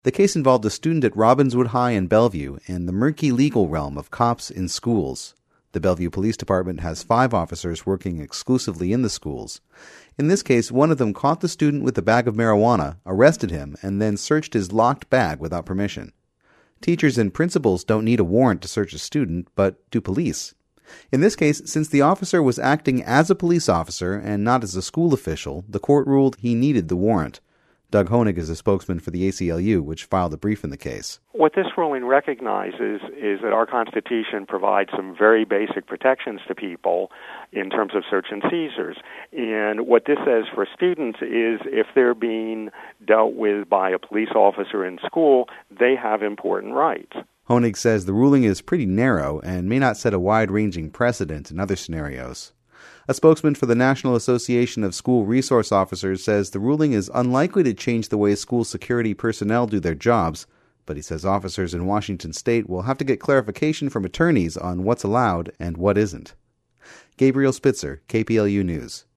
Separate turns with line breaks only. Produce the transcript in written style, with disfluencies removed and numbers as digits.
The case involved a student at Robbinswood High in Bellevue and the murky legal realm of cops in schools. The Bellevue Police Department has 5 officers working exclusively in the schools. In this case, one of them caught the student with a bag of marijuana, arrested him, and then searched his locked bag without permission. Teachers and principals don't need a warrant to search a student, but do police. In this case, since the officer was acting as a police officer and not as a school official, the court ruled he needed the warrant. Doug Honig is a spokesman for the ACLU, which filed a brief in the case.
What this ruling recognizes is that our Constitution provides some very basic protections to people in terms of search and seizures. And what this says for students is if they're being dealt with by a police officer in school, they have important rights.
Honig says the ruling is pretty narrow and may not set a wide-ranging precedent in other scenarios. A spokesman for the National Association of School Resource Officers says the ruling is unlikely to change the way school security personnel do their jobs, but he says officers in Washington state will have to get clarification from attorneys on what's allowed and what isn't. Gabriel Spitzer, KPLU News.